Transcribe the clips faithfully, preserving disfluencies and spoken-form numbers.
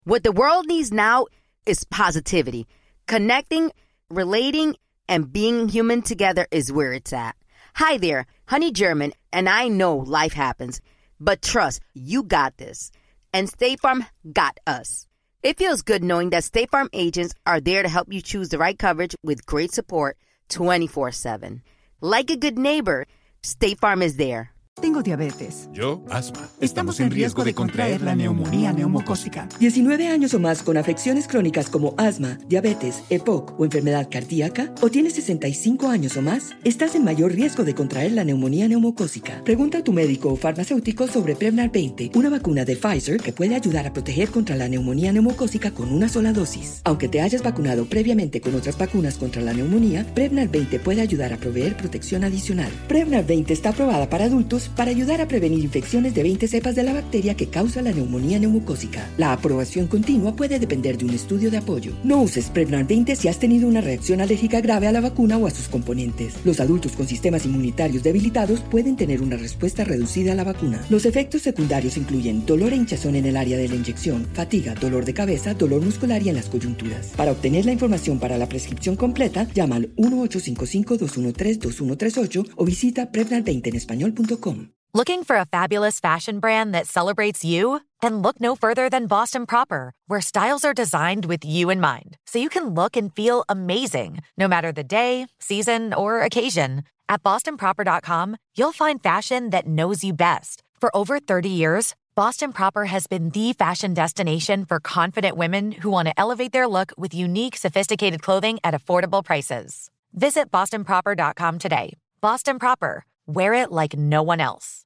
What the world needs now is positivity. Connecting, relating, and being human together is where it's at. Hi there, Honey German, and I know life happens, but trust, you got this. And State Farm got us. It feels good knowing that State Farm agents are there to help you choose the right coverage with great support twenty-four seven. Like a good neighbor, State Farm is there. Tengo diabetes. Yo, asma. Estamos en riesgo de contraer la neumonía neumocócica. diecinueve años o más con afecciones crónicas como asma, diabetes, E P O C o enfermedad cardíaca, o tienes sesenta y cinco años o más, estás en mayor riesgo de contraer la neumonía neumocócica. Pregunta a tu médico o farmacéutico sobre Prevnar veinte, una vacuna de Pfizer que puede ayudar a proteger contra la neumonía neumocócica con una sola dosis. Aunque te hayas vacunado previamente con otras vacunas contra la neumonía, Prevnar veinte puede ayudar a proveer protección adicional. Prevnar veinte está aprobada para adultos para ayudar a prevenir infecciones de veinte cepas de la bacteria que causa la neumonía neumocócica. La aprobación continua puede depender de un estudio de apoyo. No uses Prevnar veinte si has tenido una reacción alérgica grave a la vacuna o a sus componentes. Los adultos con sistemas inmunitarios debilitados pueden tener una respuesta reducida a la vacuna. Los efectos secundarios incluyen dolor e hinchazón en el área de la inyección, fatiga, dolor de cabeza, dolor muscular y en las coyunturas. Para obtener la información para la prescripción completa, llama al uno ocho cinco cinco, dos uno tres, dos uno tres ocho o visita prevnar veinte en español punto com. Looking for a fabulous fashion brand that celebrates you? Then look no further than Boston Proper, where styles are designed with you in mind, so you can look and feel amazing, no matter the day, season, or occasion. At boston proper dot com, you'll find fashion that knows you best. For over thirty years, Boston Proper has been the fashion destination for confident women who want to elevate their look with unique, sophisticated clothing at affordable prices. Visit boston proper dot com today. Boston Proper. Wear it like no one else.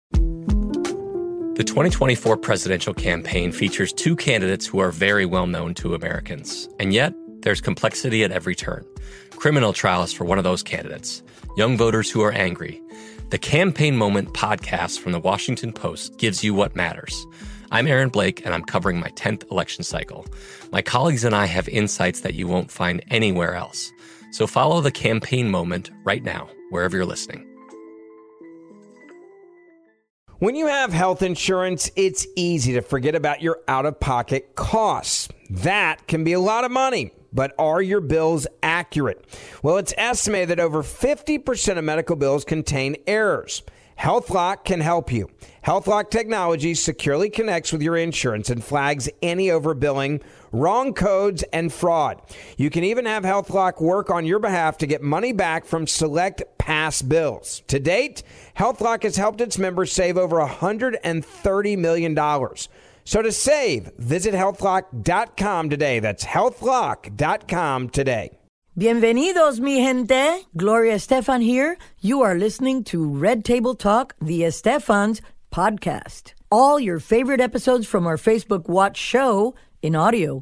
The twenty twenty-four presidential campaign features two candidates who are very well known to Americans. And yet, there's complexity at every turn. Criminal trials for one of those candidates. Young voters who are angry. The Campaign Moment podcast from the Washington Post gives you what matters. I'm Aaron Blake, and I'm covering my tenth election cycle. My colleagues and I have insights that you won't find anywhere else. So follow the Campaign Moment right now, wherever you're listening. When you have health insurance, it's easy to forget about your out-of-pocket costs. That can be a lot of money, but are your bills accurate? Well, it's estimated that over fifty percent of medical bills contain errors. HealthLock can help you. HealthLock technology securely connects with your insurance and flags any overbilling, wrong codes, and fraud. You can even have HealthLock work on your behalf to get money back from select past bills. To date, HealthLock has helped its members save over one hundred thirty million dollars. So to save, visit health lock dot com today. That's health lock dot com today. Bienvenidos, mi gente. Gloria Estefan here. You are listening to Red Table Talk, the Estefans podcast. All your favorite episodes from our Facebook Watch show in audio.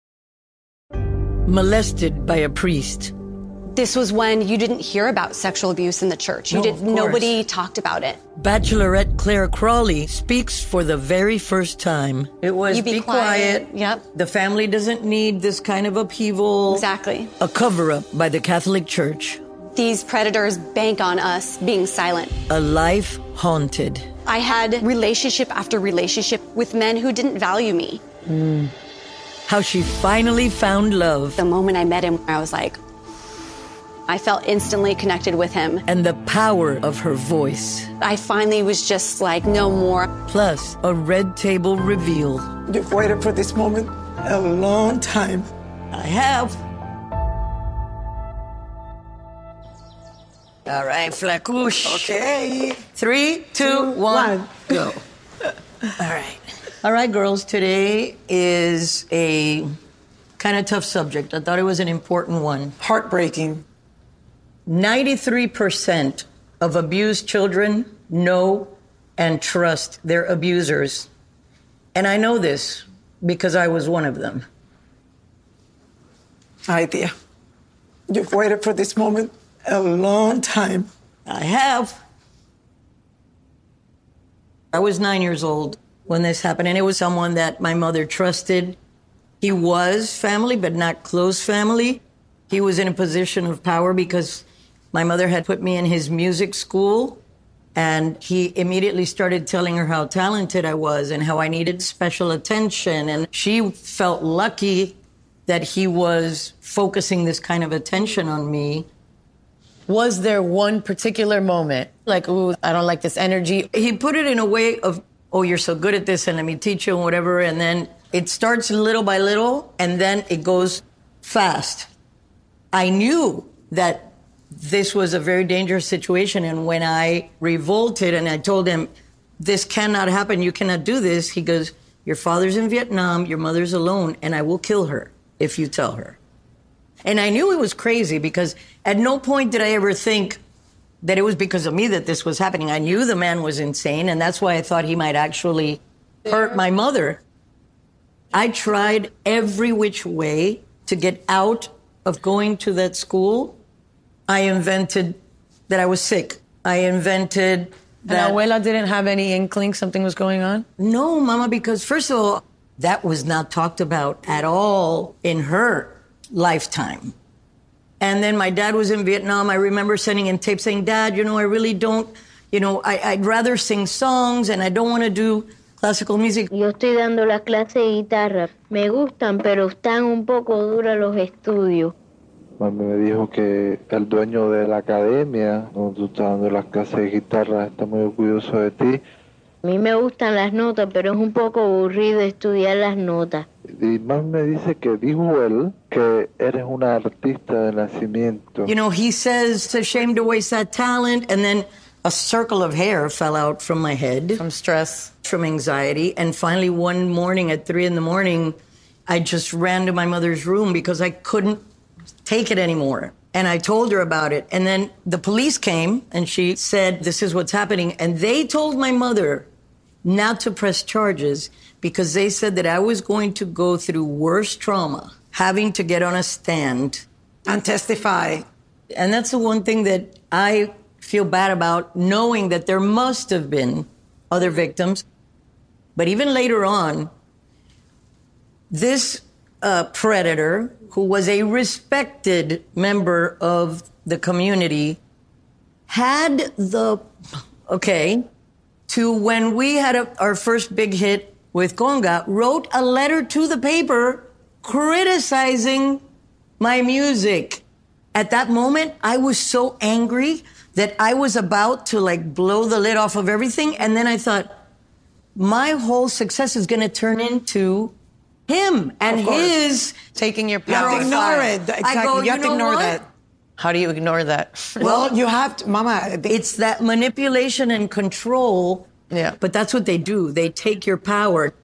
Molested by a priest. This was when you didn't hear about sexual abuse in the church. You No, did. of course. Nobody talked about it. Bachelorette Claire Crawley speaks for the very first time. It was You be quiet. Yep. The family doesn't need this kind of upheaval. Exactly. A cover-up by the Catholic Church. These predators bank on us being silent. A life haunted. I had relationship after relationship with men who didn't value me. Mm. How she finally found love. The moment I met him, I was like, I felt instantly connected with him. And the power of her voice. I finally was just like, no more. Plus, a red table reveal. You've waited for this moment a long time. I have. All right, Flacouche. Okay. Three, two, one, one. go. All right. All right, girls, today is a kind of tough subject. I thought it was an important one. Heartbreaking. ninety-three percent of abused children know and trust their abusers. And I know this because I was one of them. Hi, dear. You've waited for this moment a long time. I have. I was nine years old when this happened, and it was someone that my mother trusted. He was family, but not close family. He was in a position of power because my mother had put me in his music school, And he immediately started telling her how talented I was and how I needed special attention. And she felt lucky that he was focusing this kind of attention on me. Was there one particular moment, like, ooh, I don't like this energy? He put it in a way of, oh, you're so good at this, and let me teach you, and whatever. And then it starts little by little, and then it goes fast. I knew that this was a very dangerous situation, and when I revolted and I told him, this cannot happen, you cannot do this, he goes, your father's in Vietnam, your mother's alone, and I will kill her if you tell her. And I knew it was crazy because at no point did I ever think that it was because of me that this was happening. I knew the man was insane, and that's why I thought he might actually hurt my mother. I tried every which way to get out of going to that school. I invented that I was sick. I invented that... And Abuela didn't have any inkling something was going on? No, Mama, because first of all, that was not talked about at all in her lifetime. And then my dad was in Vietnam. I remember sending him tapes saying, Dad, you know, I really don't, you know, I, I'd rather sing songs and I don't want to do classical music. Yo estoy dando la clase de guitarra. Me gustan, pero están un poco duros los estudios. Mami me dijo que el dueño de la academia, donde tú estás dando las clases de guitarra, está muy orgulloso de ti. A mí me gustan las notas, pero es un poco aburrido estudiar las notas. Y más me dice que dijo él que eres una artista de nacimiento. You know, he says, it's a shame to waste that talent, and then a circle of hair fell out from my head. From stress. From anxiety. And finally, one morning at three in the morning, I just ran to my mother's room because I couldn't take it anymore. And I told her about it. And then the police came and she said, this is what's happening. And they told my mother not to press charges because they said that I was going to go through worse trauma, having to get on a stand and testify. And that's the one thing that I feel bad about, knowing that there must have been other victims. But even later on, this uh, predator, who was a respected member of the community, had the, okay, to when we had a, our first big hit with Conga, wrote a letter to the paper criticizing my music. At that moment, I was so angry that I was about to like blow the lid off of everything. And then I thought, my whole success is going to turn into him and his taking your power. You have to ignore it. Exactly. I go, you have you to know ignore what? that. How do you ignore that? Well, you have to, Mama. They, it's that manipulation and control. Yeah. But that's what they do. They take your power.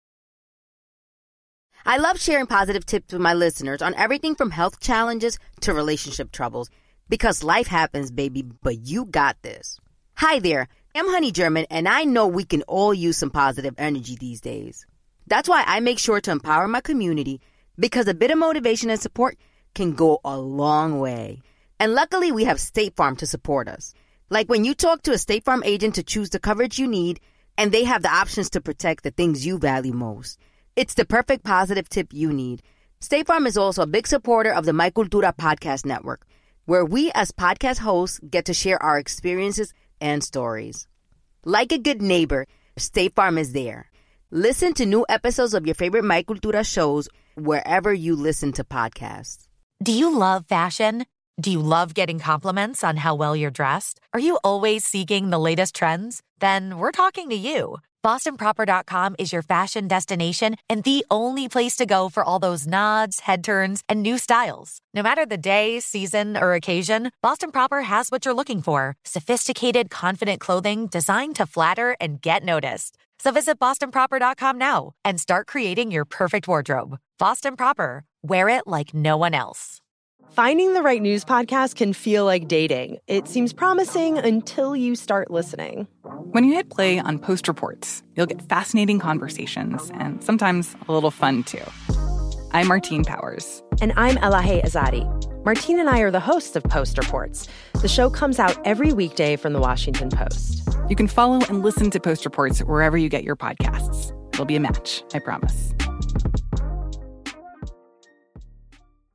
I love sharing positive tips with my listeners on everything from health challenges to relationship troubles. Because life happens, baby, but you got this. Hi there, I'm Honey German, and I know we can all use some positive energy these days. That's why I make sure to empower my community, because a bit of motivation and support can go a long way. And luckily, we have State Farm to support us. Like when you talk to a State Farm agent to choose the coverage you need, and they have the options to protect the things you value most. It's the perfect positive tip you need. State Farm is also a big supporter of the My Cultura podcast network, where we as podcast hosts get to share our experiences and stories. Like a good neighbor, State Farm is there. Listen to new episodes of your favorite My Cultura shows wherever you listen to podcasts. Do you love fashion? Do you love getting compliments on how well you're dressed? Are you always seeking the latest trends? Then we're talking to you. Boston Proper dot com is your fashion destination and the only place to go for all those nods, head turns, and new styles. No matter the day, season, or occasion, Boston Proper has what you're looking for. Sophisticated, confident clothing designed to flatter and get noticed. So visit Boston Proper dot com now and start creating your perfect wardrobe. Boston Proper. Wear it like no one else. Finding the right news podcast can feel like dating. It seems promising until you start listening. When you hit play on Post Reports, you'll get fascinating conversations and sometimes a little fun, too. I'm Martine Powers. And I'm Elahe Azadi. Martine and I are the hosts of Post Reports. The show comes out every weekday from The Washington Post. You can follow and listen to Post Reports wherever you get your podcasts. It'll be a match, I promise.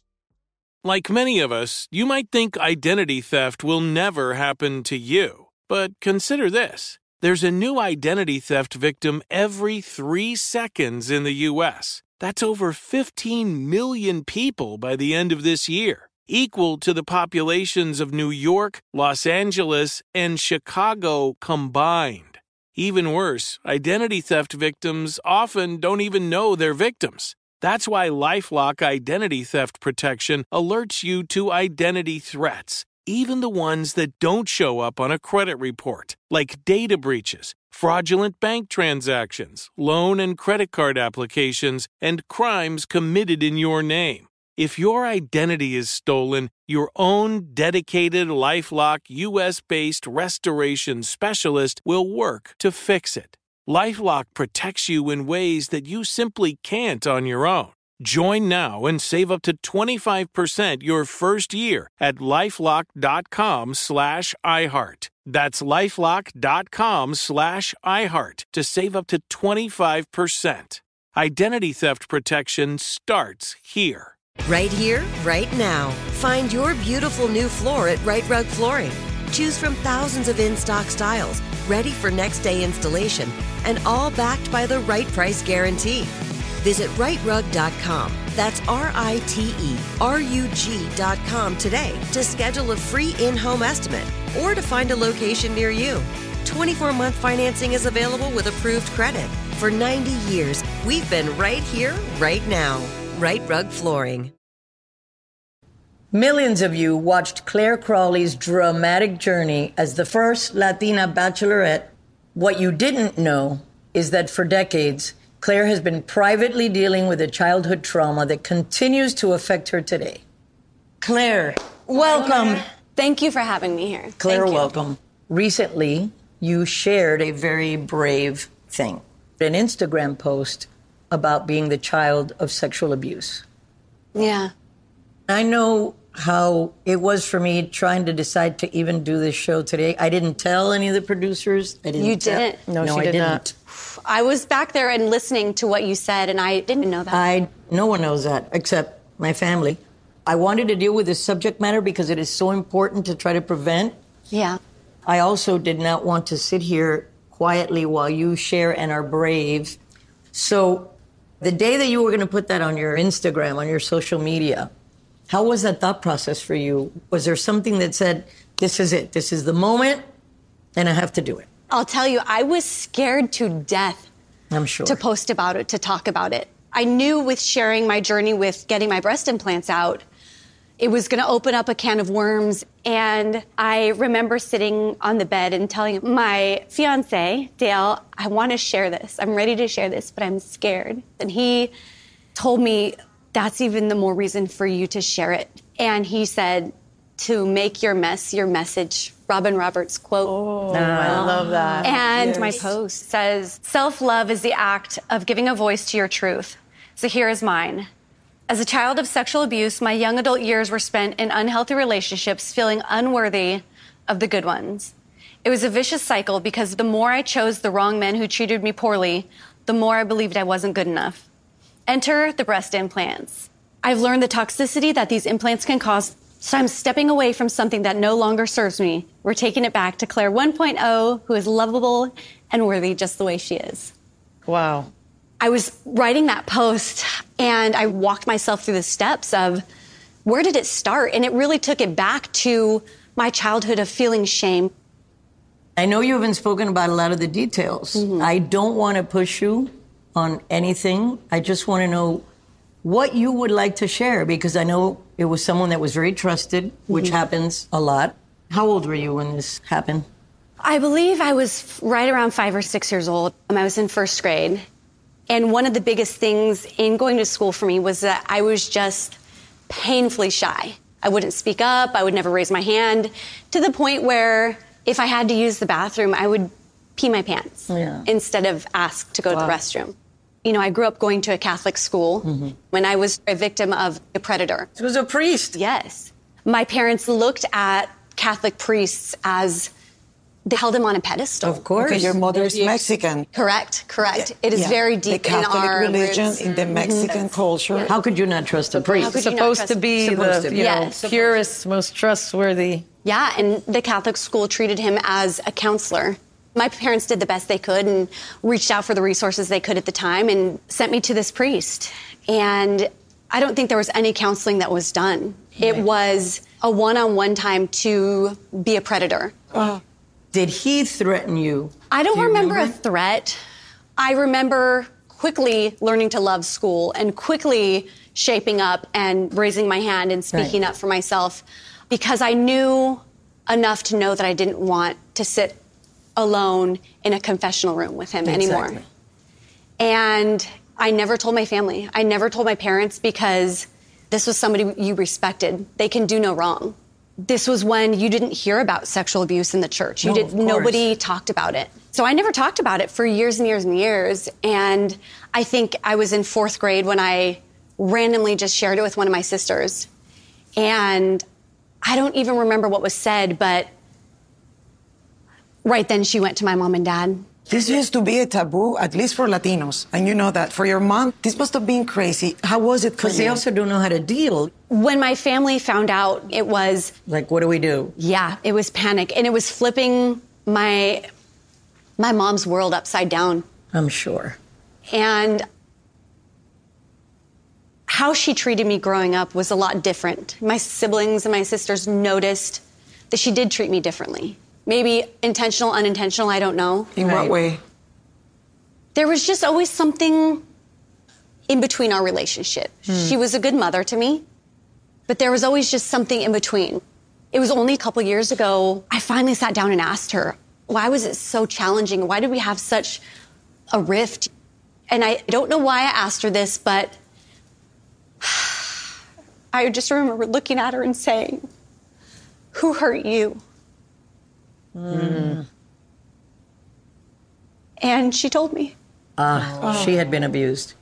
Like many of us, you might think identity theft will never happen to you. but consider this. There's a new identity theft victim every three seconds in the U S. That's over fifteen million people by the end of this year, equal to the populations of New York, Los Angeles, and Chicago combined. Even worse, identity theft victims often don't even know they're victims. That's why LifeLock Identity Theft Protection alerts you to identity threats, even the ones that don't show up on a credit report, like data breaches, fraudulent bank transactions, loan and credit card applications, and crimes committed in your name. If your identity is stolen, your own dedicated LifeLock U S-based restoration specialist will work to fix it. LifeLock protects you in ways that you simply can't on your own. Join now and save up to twenty-five percent your first year at LifeLock.com slash iHeart. That's LifeLock.com slash iHeart to save up to twenty-five percent. Identity theft protection starts here. Right here, right now. Find your beautiful new floor at Right Rug Flooring. Choose from thousands of in-stock styles, ready for next day installation, and all backed by the right price guarantee. Visit right rug dot com. That's R I T E R U G dot com today to schedule a free in-home estimate or to find a location near you. twenty-four month financing is available with approved credit. For ninety years, we've been right here, right now. Right Rug Flooring. Millions of you watched Claire Crawley's dramatic journey as the first Latina bachelorette. What you didn't know is that for decades, Claire has been privately dealing with a childhood trauma that continues to affect her today. Claire, welcome. Thank you for having me here. Claire, Thank you. welcome. Recently, you shared a very brave thing, an Instagram post about being the child of sexual abuse. Yeah. I know how it was for me trying to decide to even do this show today. I didn't tell any of the producers. I didn't You tell- didn't? No, No, I she did didn't. not. I was back there and listening to what you said, and I didn't know that. I no one knows that except my family. I wanted to deal with this subject matter because it is so important to try to prevent. Yeah. I also did not want to sit here quietly while you share and are brave. So the day that you were going to put that on your Instagram, on your social media, how was that thought process for you? Was there something that said, this is it, this is the moment, and I have to do it? I'll tell you, I was scared to death I'm sure. to post about it, to talk about it. I knew with sharing my journey with getting my breast implants out, it was going to open up a can of worms. And I remember sitting on the bed and telling my fiance, Dale, I want to share this. I'm ready to share this, but I'm scared. And he told me, that's even the more reason for you to share it. And he said, to make your mess your message. Robin Roberts quote. Oh, I love that. And Yes. my post says, self-love is the act of giving a voice to your truth. So here is mine. As a child of sexual abuse, my young adult years were spent in unhealthy relationships, feeling unworthy of the good ones. It was a vicious cycle because the more I chose the wrong men who treated me poorly, the more I believed I wasn't good enough. Enter the breast implants. I've learned the toxicity that these implants can cause, so I'm stepping away from something that no longer serves me. We're taking it back to Claire one point oh, who is lovable and worthy just the way she is. Wow. I was writing that post and I walked myself through the steps of where did it start? And it really took it back to my childhood of feeling shame. I know you haven't spoken about a lot of the details. Mm-hmm. I don't want to push you on anything. I just want to know what you would like to share, because I know it was someone that was very trusted, which Mm-hmm. happens a lot. How old were you when this happened? I believe I was right around five or six years old. I was in first grade. And one of the biggest things in going to school for me was that I was just painfully shy. I wouldn't speak up. I would never raise my hand, to the point where if I had to use the bathroom, I would pee my pants Yeah. instead of ask to go Wow. to the restroom. You know, I grew up going to a Catholic school when I was a victim of a predator. It was a priest. Yes. My parents looked at Catholic priests as They held him on a pedestal. Of course. Okay, your mother is Mexican. Correct, correct. It is Yeah. very deep the Catholic in our religion, roots. in the Mexican Mhm. culture. How could you not trust a priest? How could you not supposed trust- to be Supposed the to be. you know, Yes. purest, most trustworthy. Yeah, and the Catholic school treated him as a counselor. My parents did the best they could and reached out for the resources they could at the time and sent me to this priest. And I don't think there was any counseling that was done. It was a one-on-one time to be a predator. Uh, Did he threaten you? I don't Do you remember, remember? a threat. I remember quickly learning to love school and quickly shaping up and raising my hand and speaking Right. up for myself because I knew enough to know that I didn't want to sit alone in a confessional room with him anymore. Exactly. And I never told my family. I never told my parents because this was somebody you respected. They can do no wrong. This was when you didn't hear about sexual abuse in the church. You No, did of course. nobody talked about it. So I never talked about it for years and years and years. And I think I was in fourth grade when I randomly just shared it with one of my sisters. And I don't even remember what was said, but right then she went to my mom and dad. This used to be a taboo, at least for Latinos. And you know that. For your mom, this must have been crazy. How was it for Because they you? also don't know how to deal. When my family found out, it was, Like, what do we do? yeah, it was panic. And it was flipping my my mom's world upside down. I'm sure. And how she treated me growing up was a lot different. My siblings and my sisters noticed that she did treat me differently. Maybe intentional, unintentional, I don't know. In what way? There was just always something in between our relationship. She was a good mother to me, but there was always just something in between. It was only a couple years ago, I finally sat down and asked her, why was it so challenging? Why did we have such a rift? And I don't know why I asked her this, but I just remember looking at her and saying, who hurt you? Mm. And she told me. Ah, she had been abused.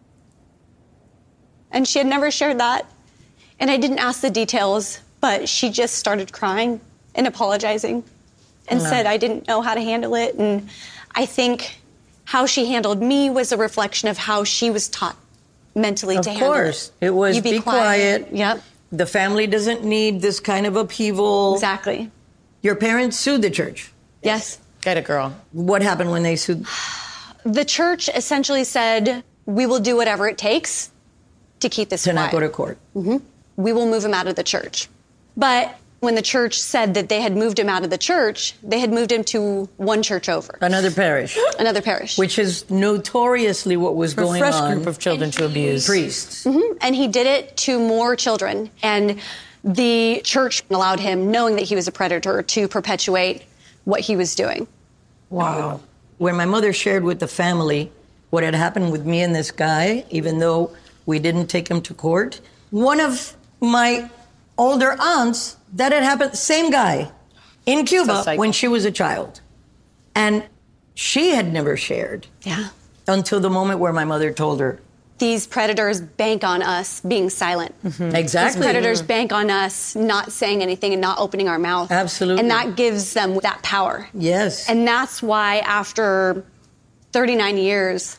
And she had never shared that. And I didn't ask the details, but she just started crying and apologizing and Wow. said I didn't know how to handle it. And I think how she handled me was a reflection of how she was taught mentally Of to handle course. it. It was You be, quiet. Yep. The family doesn't need this kind of upheaval. Exactly. Your parents sued the church. Yes. Get it, girl. What happened when they sued? The church essentially said, we will do whatever it takes to keep this To quiet. not go to court. hmm We will move him out of the church. But when the church said that they had moved him out of the church, they had moved him to one church over. Another parish. Another parish. Which is notoriously what was For a going fresh on. group of children to abuse. Priests. hmm And he did it to more children. And the church allowed him, knowing that he was a predator, to perpetuate what he was doing. Wow. When my mother shared with the family what had happened with me and this guy, even though we didn't take him to court, one of my older aunts, that had happened, same guy, in Cuba when she was a child. And she had never shared. Yeah. Until the moment where my mother told her. These predators bank on us being silent. Exactly. These predators bank on us not saying anything and not opening our mouth. Absolutely. And that gives them that power. Yes. And that's why after thirty-nine years,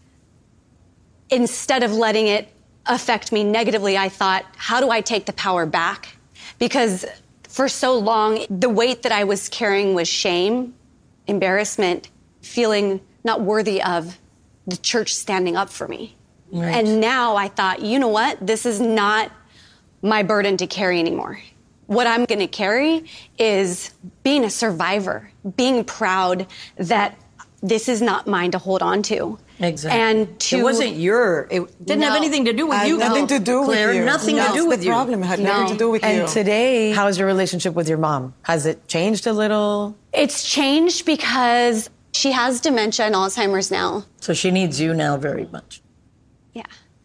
instead of letting it affect me negatively, I thought, how do I take the power back? Because for so long, the weight that I was carrying was shame, embarrassment, feeling not worthy of the church standing up for me. Right. And now I thought, you know what? This is not my burden to carry anymore. What I'm going to carry is being a survivor, being proud that this is not mine to hold on to. Exactly. And to, it wasn't your, it didn't have No. anything to do with Had you. nothing to do with Claire, you. nothing No. to do That's with the you. problem. It had No. nothing to do with And you. today, how's your relationship with your mom? Has it changed a little? It's changed because she has dementia and Alzheimer's now. So she needs you now very much. Yeah.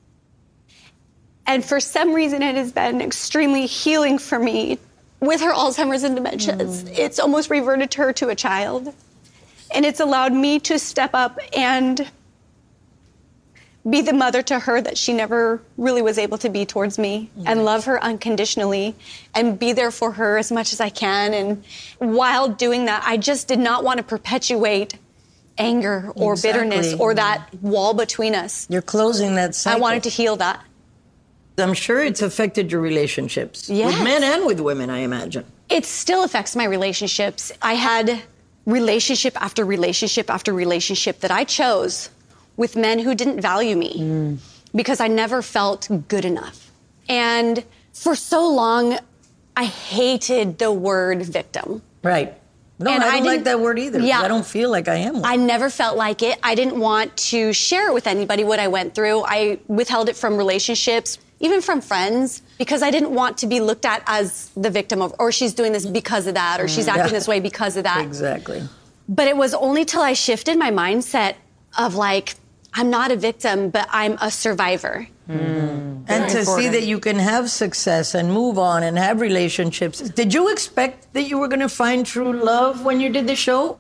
And for some reason, it has been extremely healing for me. With her Alzheimer's and dementia, it's, it's almost reverted her to a child. And it's allowed me to step up and be the mother to her that she never really was able to be towards me, mm-hmm. and love her unconditionally and be there for her as much as I can. And while doing that, I just did not want to perpetuate anger or exactly. bitterness or that wall between us. You're closing that cycle. I wanted to heal that. I'm sure it's affected your relationships. Yes. With men and with women, I imagine. It still affects my relationships. I had relationship after relationship after relationship that I chose with men who didn't value me mm. because I never felt good enough. And for so long, I hated the word victim. Right. No, and I don't I like that word either. Yeah. I don't feel like I am one. I never felt like it. I didn't want to share with anybody what I went through. I withheld it from relationships, even from friends, because I didn't want to be looked at as the victim of, or she's doing this because of that, or she's acting yeah. this way because of that. Exactly. But it was only till I shifted my mindset of like, I'm not a victim, but I'm a survivor. Mm. And to important. see that you can have success and move on and have relationships. Did you expect that you were going to find true love when you did the show?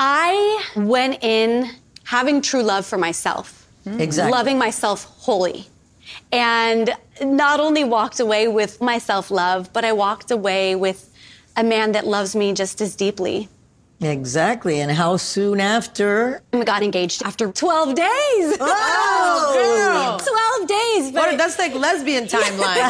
I went in having true love for myself. Exactly. Loving myself wholly. And not only walked away with my self-love, but I walked away with a man that loves me just as deeply. Exactly. And how soon after? We got engaged after twelve days. Oh, girl. twelve days. But what, that's like lesbian timeline.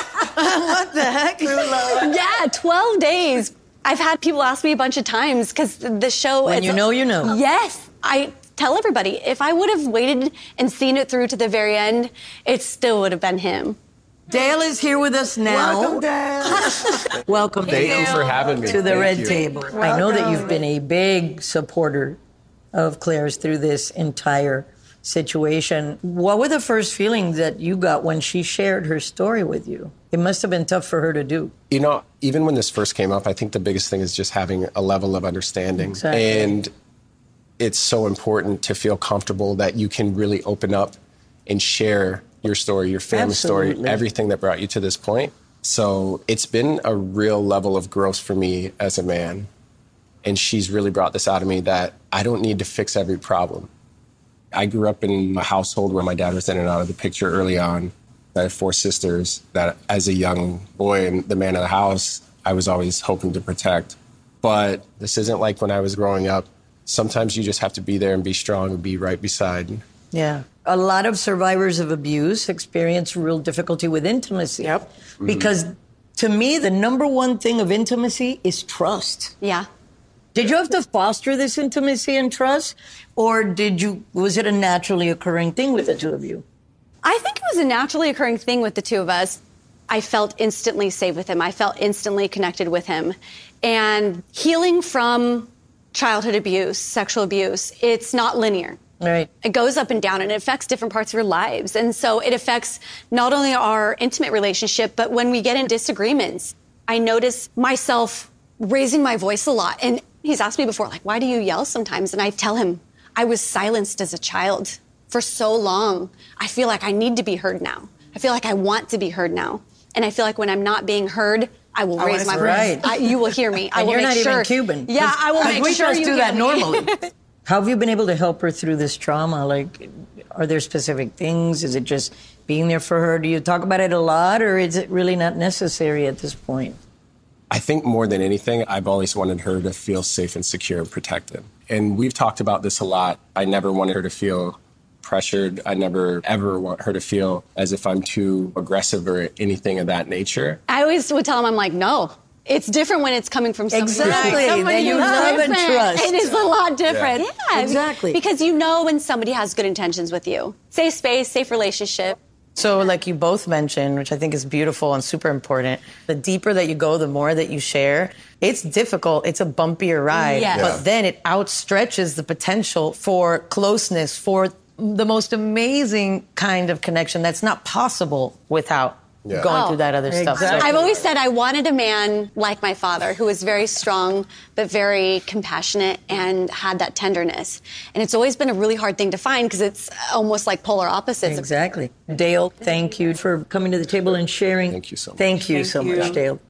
What the heck? True love. Yeah, twelve days. I've had people ask me a bunch of times because the show... When you know, you know. Yes. I tell everybody, if I would have waited and seen it through to the very end, it still would have been him. Dale is here with us now. Welcome, Dale. Welcome, Thank Dale. you for having me. To the Thank Red you. Table. Welcome. I know that you've been a big supporter of Claire's through this entire situation. What were the first feelings that you got when she shared her story with you? It must have been tough for her to do. You know, even when this first came up, I think the biggest thing is just having a level of understanding. Exactly. And it's so important to feel comfortable that you can really open up and share your story, your family Absolutely. story, everything that brought you to this point. So it's been a real level of growth for me as a man. And she's really brought this out of me that I don't need to fix every problem. I grew up in a household where my dad was in and out of the picture early on. I have four sisters that as a young boy and the man of the house, I was always hoping to protect. But this isn't like when I was growing up. Sometimes you just have to be there and be strong and be right beside. Yeah. A lot of survivors of abuse experience real difficulty with intimacy. Yep. Mm-hmm. Because to me, the number one thing of intimacy is trust. Yeah. Did you have to foster this intimacy and trust? Or did you, was it a naturally occurring thing with the two of you? I think it was a naturally occurring thing with the two of us. I felt instantly safe with him. I felt instantly connected with him. And healing from childhood abuse, sexual abuse, it's not linear. Right. It goes up and down, and it affects different parts of your lives. And so it affects not only our intimate relationship, but when we get in disagreements, I notice myself raising my voice a lot. And he's asked me before, like, why do you yell sometimes? And I tell him, I was silenced as a child for so long. I feel like I need to be heard now. I feel like I want to be heard now. And I feel like when I'm not being heard, I will oh, raise my right. voice. I, you will hear me. I and will you're make not sure. even Cuban. Yeah, I will make we sure just you do hear that me. normally. How have you been able to help her through this trauma? Like, are there specific things? Is it just being there for her? Do you talk about it a lot, or is it really not necessary at this point? I think more than anything, I've always wanted her to feel safe and secure and protected. And we've talked about this a lot. I never wanted her to feel pressured. I never, ever want her to feel as if I'm too aggressive or anything of that nature. I always would tell him, I'm like, no. It's different when it's coming from somebody. Exactly. Somebody Then you who's love and different. trust. It is a lot different. Yeah. Yeah, Exactly. Because you know when somebody has good intentions with you. Safe space, safe relationship. So like you both mentioned, which I think is beautiful and super important, the deeper that you go, the more that you share. It's difficult. It's a bumpier ride. Yes. Yeah. But then it outstretches the potential for closeness, for the most amazing kind of connection that's not possible without Yeah. going Oh, through that other stuff. So- I've always said I wanted a man like my father who was very strong, but very compassionate and had that tenderness. And it's always been a really hard thing to find because it's almost like polar opposites. Exactly. Dale, thank you for coming to the table and sharing. Thank you so much. Thank you Thank so you. much, Dale.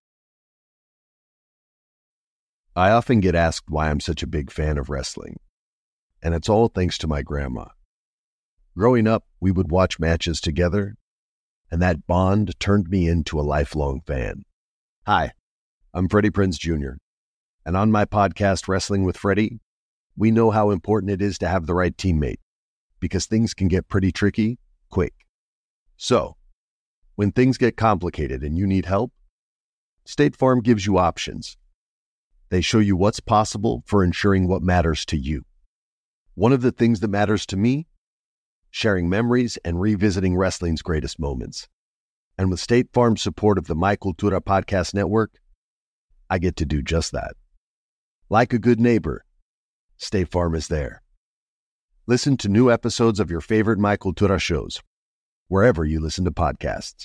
I often get asked why I'm such a big fan of wrestling. And it's all thanks to my grandma. Growing up, we would watch matches together, and that bond turned me into a lifelong fan. Hi, I'm Freddie Prinze Junior, and on my podcast, Wrestling with Freddie, we know how important it is to have the right teammate, because things can get pretty tricky quick. So, when things get complicated and you need help, State Farm gives you options. They show you what's possible for ensuring what matters to you. One of the things that matters to me, sharing memories and revisiting wrestling's greatest moments. And with State Farm's support of the My Cultura Podcast Network, I get to do just that. Like a good neighbor, State Farm is there. Listen to new episodes of your favorite My Cultura shows, wherever you listen to podcasts.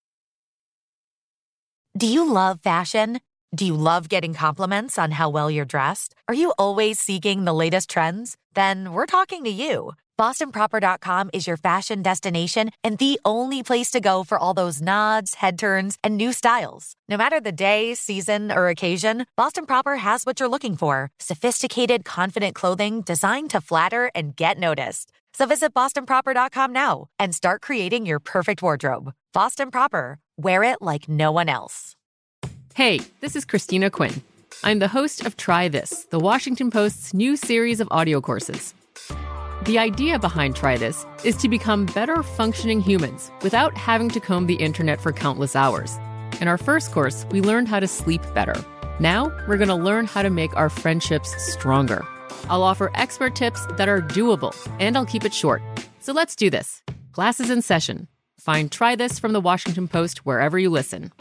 Do you love fashion? Do you love getting compliments on how well you're dressed? Are you always seeking the latest trends? Then we're talking to you. Boston Proper dot com is your fashion destination and the only place to go for all those nods, head turns, and new styles. No matter the day, season, or occasion, Boston Proper has what you're looking for. Sophisticated, confident clothing designed to flatter and get noticed. So visit Boston Proper dot com now and start creating your perfect wardrobe. Boston Proper. Wear it like no one else. Hey, this is Christina Quinn. I'm the host of Try This, the Washington Post's new series of audio courses. The idea behind Try This is to become better functioning humans without having to comb the internet for countless hours. In our first course, we learned how to sleep better. Now, we're going to learn how to make our friendships stronger. I'll offer expert tips that are doable, and I'll keep it short. So let's do this. Class is in session. Find Try This from the Washington Post wherever you listen.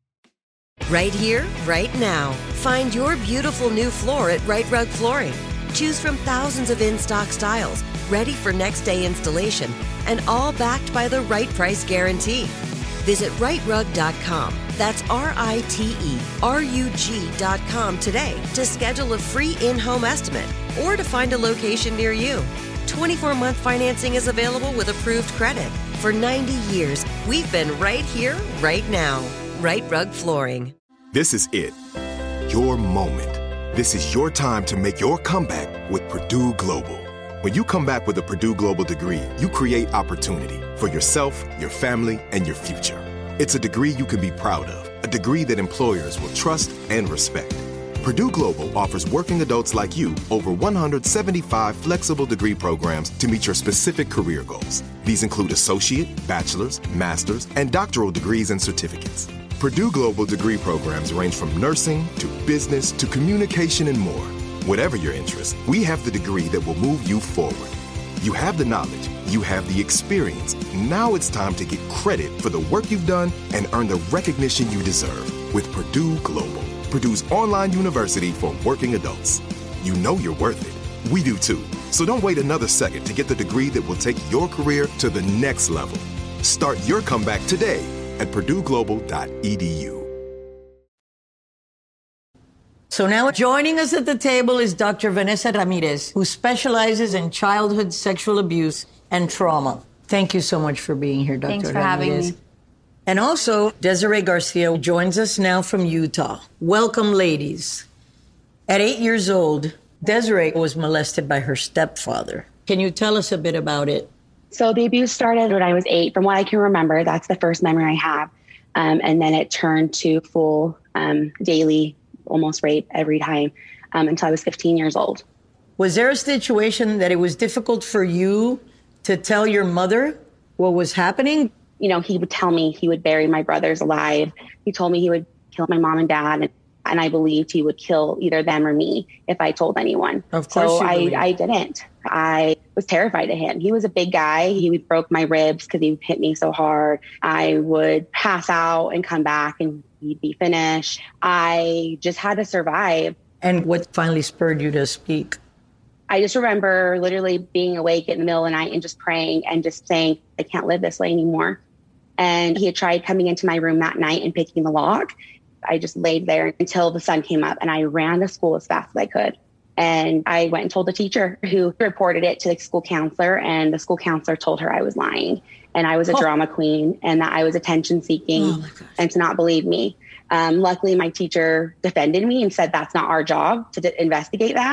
Right here, right now. Find your beautiful new floor at Right Rug Flooring. Choose from thousands of in-stock styles, ready for next day installation, and all backed by the right price guarantee. Visit right rug dot com. That's R I T E R U G dot com today to schedule a free in-home estimate or to find a location near you. twenty-four month financing is available with approved credit. For ninety years, we've been right here, right now. Right Rug Flooring. This is it. Your moment. This is your time to make your comeback with Purdue Global. When you come back with a Purdue Global degree, you create opportunity for yourself, your family, and your future. It's a degree you can be proud of, a degree that employers will trust and respect. Purdue Global offers working adults like you over one hundred seventy-five flexible degree programs to meet your specific career goals. These include associate, bachelor's, master's, and doctoral degrees and certificates. Purdue Global degree programs range from nursing to business to communication and more. Whatever your interest, we have the degree that will move you forward. You have the knowledge, you have the experience. Now it's time to get credit for the work you've done and earn the recognition you deserve with Purdue Global, Purdue's online university for working adults. You know you're worth it. We do too. So don't wait another second to get the degree that will take your career to the next level. Start your comeback today at purdue global dot e d u. So now joining us at the table is Doctor Vanessa Ramirez, who specializes in childhood sexual abuse and trauma. Thank you so much for being here, Doctor Thanks for Ramirez. having me. And also, Desiree Garcia joins us now from Utah. Welcome, ladies. At eight years old, Desiree was molested by her stepfather. Can you tell us a bit about it? So the abuse started when I was eight. From what I can remember, that's the first memory I have. Um, and then it turned to full um, daily, almost rape every time um, until I was fifteen years old. Was there a situation that it was difficult for you to tell your mother what was happening? You know, he would tell me he would bury my brothers alive. He told me he would kill my mom and dad. And, and I believed he would kill either them or me if I told anyone. Of course So you I, believed. I didn't. I was terrified of him. He was a big guy. He would broke my ribs because he hit me so hard. I would pass out and come back and he'd be finished. I just had to survive. And what finally spurred you to speak? I just remember literally being awake in the middle of the night and just praying and just saying, I can't live this way anymore. And he had tried coming into my room that night and picking the lock. I just laid there until the sun came up and I ran to school as fast as I could. And I went and told the teacher, who reported it to the school counselor, and the school counselor told her I was lying and I was a Oh. drama queen and that I was attention seeking Oh my gosh. and to not believe me. Um, luckily, my teacher defended me and said that's not our job to d- investigate that.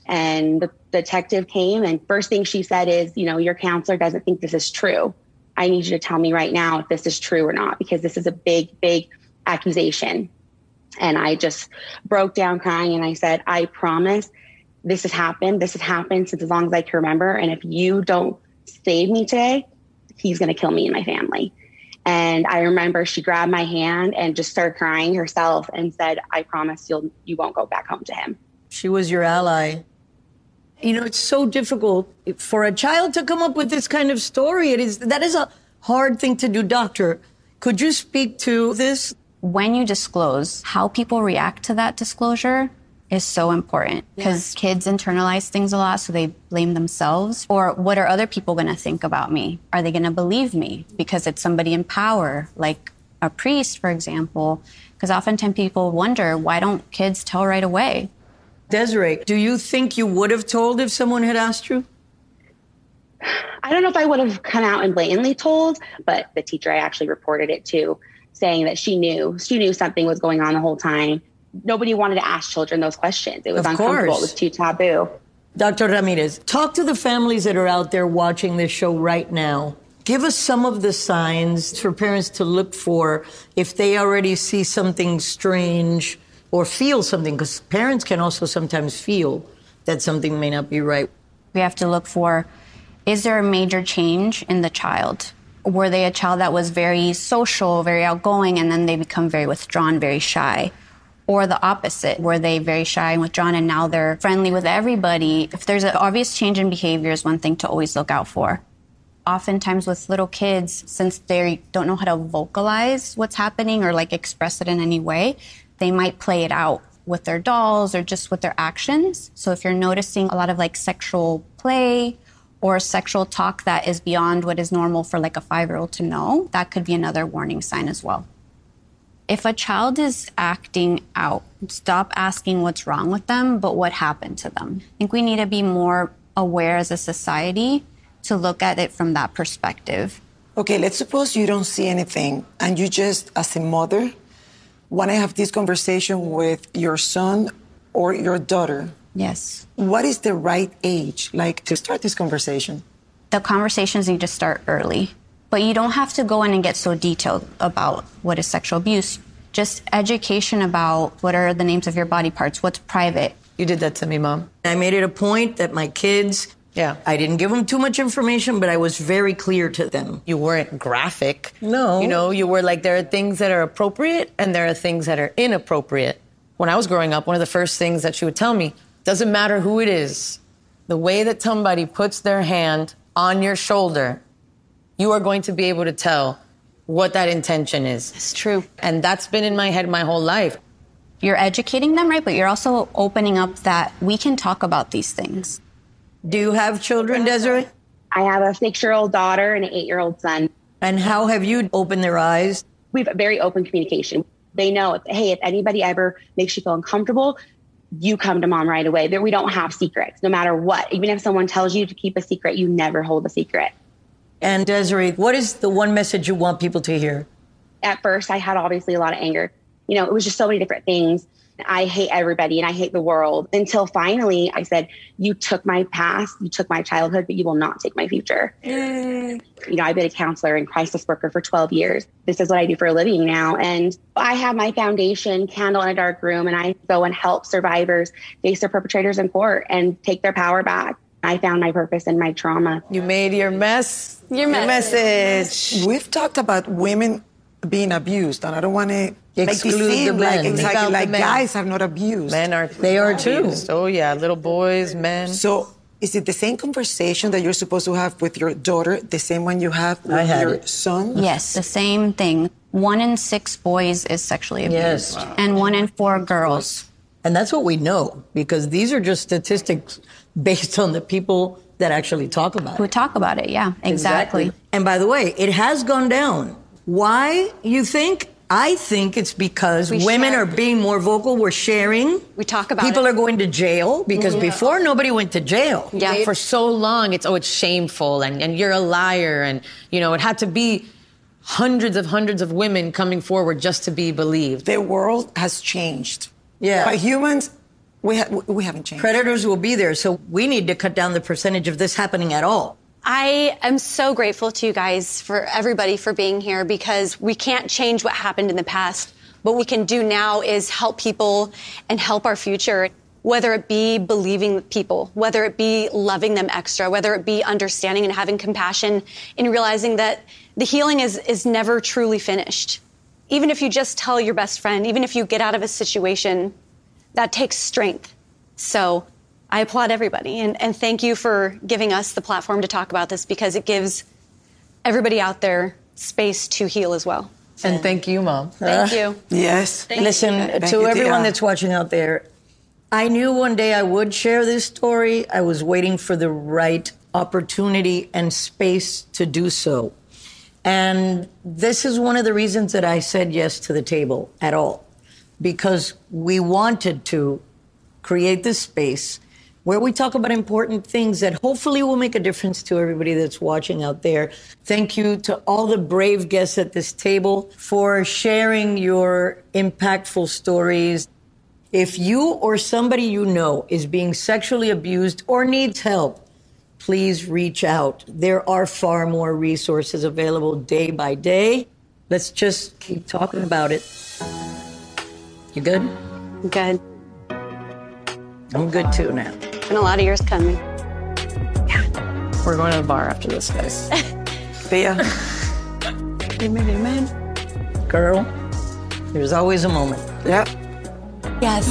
And the detective came, and first thing she said is, you know, your counselor doesn't think this is true. I need you to tell me right now if this is true or not, because this is a big, big accusation. And I just broke down crying, and I said, I promise this has happened. This has happened since as long as I can remember. And if you don't save me today, he's going to kill me and my family. And I remember she grabbed my hand and just started crying herself and said, I promise you'll, you won't go back home to him. She was your ally. You know, it's so difficult for a child to come up with this kind of story. It is, that is a hard thing to do. Doctor, could you speak to this? When you disclose, how people react to that disclosure is so important, because yeah. kids internalize things a lot, so they blame themselves. Or what are other people going to think about me? Are they going to believe me because it's somebody in power, like a priest, for example? Because oftentimes people wonder, why don't kids tell right away? Desiree, do you think you would have told if someone had asked you? I don't know if I would have come out and blatantly told, but the teacher I actually reported it to, saying that she knew, she knew something was going on the whole time. Nobody wanted to ask children those questions. It was of uncomfortable. Course. It was too taboo. Doctor Ramirez, talk to the families that are out there watching this show right now. Give us some of the signs for parents to look for if they already see something strange or feel something, because parents can also sometimes feel that something may not be right. We have to look for, is there a major change in the child? Were they a child that was very social, very outgoing, and then they become very withdrawn, very shy? Or the opposite, were they very shy and withdrawn, and now they're friendly with everybody? If there's an obvious change in behavior, is one thing to always look out for. Oftentimes with little kids, since they don't know how to vocalize what's happening or like express it in any way, they might play it out with their dolls or just with their actions. So if you're noticing a lot of like sexual play or sexual talk that is beyond what is normal for like a five-year-old to know, that could be another warning sign as well. If a child is acting out, stop asking what's wrong with them, but what happened to them. I think we need to be more aware as a society to look at it from that perspective. Okay, let's suppose you don't see anything and you just, as a mother, want to have this conversation with your son or your daughter. Yes. What is the right age, like, to start this conversation? The conversations need to start early. But you don't have to go in and get so detailed about what is sexual abuse. Just education about what are the names of your body parts, what's private. You did that to me, Mom. I made it a point that my kids, yeah, I didn't give them too much information, but I was very clear to them. You weren't graphic. No. You know, you were like, there are things that are appropriate and there are things that are inappropriate. When I was growing up, one of the first things that she would tell me, doesn't matter who it is, the way that somebody puts their hand on your shoulder, you are going to be able to tell what that intention is. It's true. And that's been in my head my whole life. You're educating them, right? But you're also opening up that we can talk about these things. Do you have children, Desiree? I have a six-year-old daughter and an eight-year-old son. And how have you opened their eyes? We have very open communication. They know, hey, if anybody ever makes you feel uncomfortable, you come to Mom right away. We don't have secrets, no matter what. Even if someone tells you to keep a secret, you never hold a secret. And Desiree, what is the one message you want people to hear? At first, I had obviously a lot of anger. You know, it was just so many different things. I hate everybody and I hate the world. Until finally I said, you took my past, you took my childhood, but you will not take my future. Mm. You know, I've been a counselor and crisis worker for twelve years. This is what I do for a living now. And I have my foundation, Candle in a Dark Room, and I go and help survivors face their perpetrators in court and take their power back. I found my purpose in my trauma. You made your mess, your, your message. message. We've talked about women being abused, and I don't want to exclude the men. Like, exactly, like men. Guys are not abused. Men are. They are too. Oh yeah, little boys, men. So is it the same conversation that you're supposed to have with your daughter, the same one you have with I had your it. son? Yes, the same thing. One in six boys is sexually abused, yes. and one in four girls. And that's what we know, because these are just statistics based on the people that actually talk about it. Who talk about it, yeah, exactly. exactly. And by the way, it has gone down. Why, you think? I think it's because We women share. are being more vocal. We're sharing. We talk about People it. are going to jail because Mhm. before nobody went to jail. Yeah, for so long, it's, oh, it's shameful and, and you're a liar. And, you know, it had to be hundreds of hundreds of women coming forward just to be believed. The world has changed. Yeah. But humans We, ha- we haven't changed. Predators will be there, so we need to cut down the percentage of this happening at all. I am so grateful to you guys, for everybody, for being here, because we can't change what happened in the past. What we can do now is help people and help our future, whether it be believing people, whether it be loving them extra, whether it be understanding and having compassion and realizing that the healing is, is never truly finished. Even if you just tell your best friend, even if you get out of a situation, that takes strength. So I applaud everybody, and, and thank you for giving us the platform to talk about this, because it gives everybody out there space to heal as well. And thank you, Mom. Thank you. Yes. Thank Listen, you. to Thank you, everyone Tia. that's watching out there, I knew one day I would share this story. I was waiting for the right opportunity and space to do so. And this is one of the reasons that I said yes to the table at all, because we wanted to create this space where we talk about important things that hopefully will make a difference to everybody that's watching out there. Thank you to all the brave guests at this table for sharing your impactful stories. If you or somebody you know is being sexually abused or needs help, please reach out. There are far more resources available day by day. Let's just keep talking about it. You good? I'm good. I'm good too now. Been a lot of years coming. We're going to the bar after this, guys. Tia. Amen, amen. Girl, there's always a moment. Yep. Yes.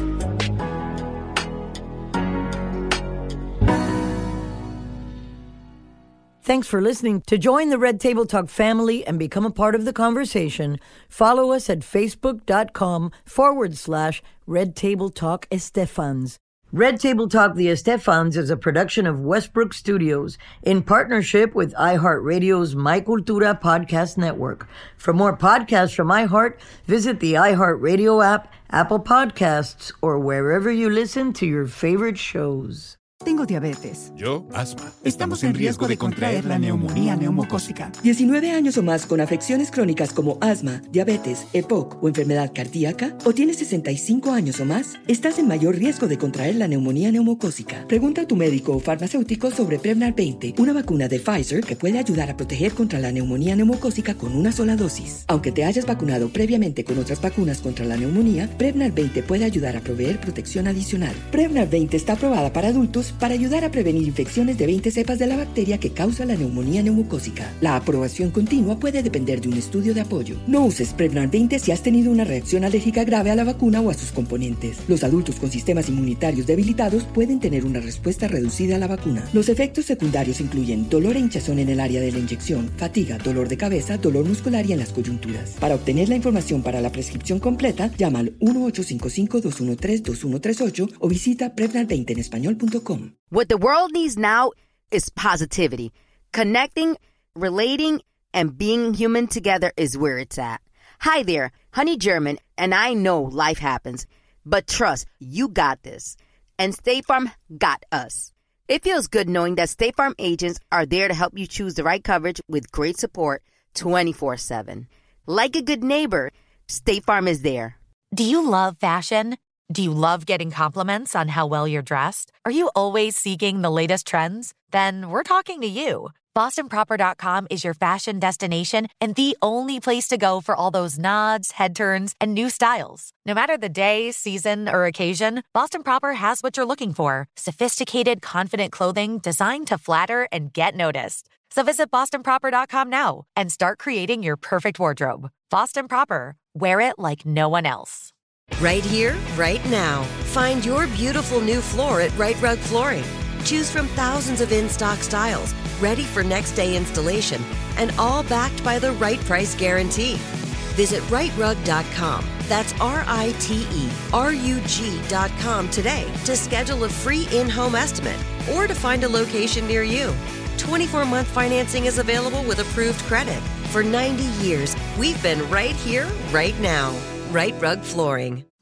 Thanks for listening. To join the Red Table Talk family and become a part of the conversation, follow us at facebook.com forward slash Red Table Talk Estefans. Red Table Talk The Estefans is a production of Westbrook Studios in partnership with iHeartRadio's My Cultura podcast network. For more podcasts from iHeart, visit the iHeartRadio app, Apple Podcasts, or wherever you listen to your favorite shows. Tengo diabetes. Yo, asma. Estamos en riesgo de contraer la neumonía neumocócica. diecinueve años o más con afecciones crónicas como asma, diabetes, E P O C o enfermedad cardíaca, o tienes sesenta y cinco años o más, estás en mayor riesgo de contraer la neumonía neumocócica. Pregunta a tu médico o farmacéutico sobre Prevnar veinte, una vacuna de Pfizer que puede ayudar a proteger contra la neumonía neumocócica con una sola dosis. Aunque te hayas vacunado previamente con otras vacunas contra la neumonía, Prevnar veinte puede ayudar a proveer protección adicional. Prevnar veinte está aprobada para adultos para ayudar a prevenir infecciones de veinte cepas de la bacteria que causa la neumonía neumocócica. La aprobación continua puede depender de un estudio de apoyo. No uses Prevnar veinte si has tenido una reacción alérgica grave a la vacuna o a sus componentes. Los adultos con sistemas inmunitarios debilitados pueden tener una respuesta reducida a la vacuna. Los efectos secundarios incluyen dolor e hinchazón en el área de la inyección, fatiga, dolor de cabeza, dolor muscular y en las coyunturas. Para obtener la información para la prescripción completa, llama al uno ocho cinco cinco, dos uno tres, dos uno tres ocho o visita prevnar veinte en español punto com. What the world needs now is positivity. Connecting, relating, and being human together is where it's at. Hi there, Honey German, and I know life happens, but trust, you got this. And State Farm got us. It feels good knowing that State Farm agents are there to help you choose the right coverage with great support twenty-four seven. Like a good neighbor, State Farm is there. Do you love fashion? Do you love getting compliments on how well you're dressed? Are you always seeking the latest trends? Then we're talking to you. Boston Proper dot com is your fashion destination and the only place to go for all those nods, head turns, and new styles. No matter the day, season, or occasion, Boston Proper has what you're looking for. Sophisticated, confident clothing designed to flatter and get noticed. So visit Boston Proper dot com now and start creating your perfect wardrobe. Boston Proper. Wear it like no one else. Right here, right now. Find your beautiful new floor at Right Rug Flooring. Choose from thousands of in-stock styles, ready for next day installation, and all backed by the right price guarantee. Visit right rug dot com. That's R I T E R U G dot com today to schedule a free in-home estimate or to find a location near you. twenty-four month financing is available with approved credit. For ninety years, we've been right here, right now. Right Rug Flooring.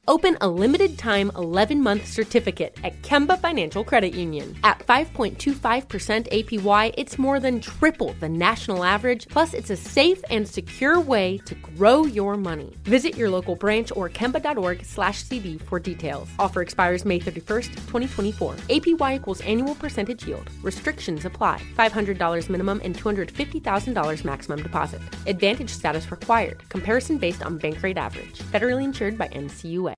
Open a limited-time eleven-month certificate at Kemba Financial Credit Union. At five point two five percent A P Y, it's more than triple the national average, plus it's a safe and secure way to grow your money. Visit your local branch or kemba.org slash CD for details. Offer expires May thirty-first, twenty twenty-four. A P Y equals annual percentage yield. Restrictions apply. five hundred dollars minimum and two hundred fifty thousand dollars maximum deposit. Advantage status required. Comparison based on bank rate average. Federally insured by N C U A.